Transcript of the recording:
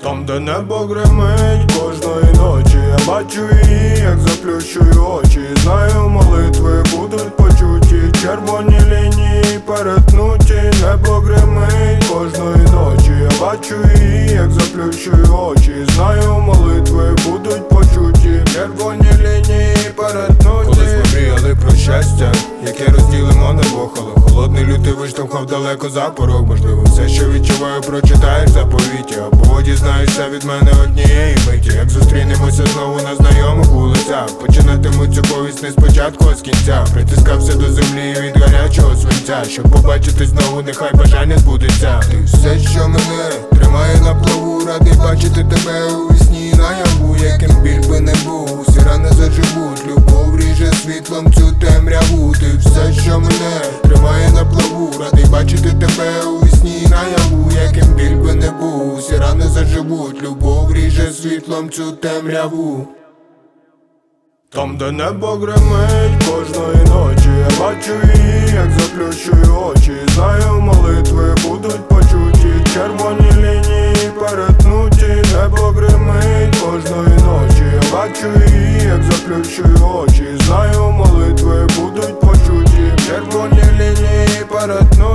Там, де небо гримить кожної ночі, я бачу її, як заплющую очі. Знаю, молитви будуть почуті, червоні лінії перетнуті. Небо гримить кожної ночі, я бачу її, як заплющую очі. Знаю, молитви будуть почуті, червоні лінії перетнуті. Колись ми мріяли про щастя, яке розділимо на двох, але холодний лютий виштовхав далеко за порог. Можливо, все, що відчуваю, прочитаєш заповіті, а по воді знаєшся від мене однієї миті. Як зустрінемося знову на знайомих вулицях, починатиму цю повість не спочатку, а з кінця. Притискався до землі від гарячого свинця, щоб побачити знову, нехай бажання збудеться. Ти все, що мене тримає на плаву, радий бачити тебе у вісні наяву. Яким біль би не був, всі рани заживуть, любов ріже світлом цю темряву. Ти все, що мене тримає на плаву, радий бачити тебе у вісні наяву. Яким біль би не був, всі рани заживуть, любов ріже світлом цю темряву. Там, де небо гримить кожної ночі, я бачу її, як заплющую очі. Знаю, молитви будуть почуті, червоні лінії перетнуті. Небо гримить кожної ночі, я бачу її, як заплющую очі. Знаю, молитви будуть почуті, червоні лінії перетнуті.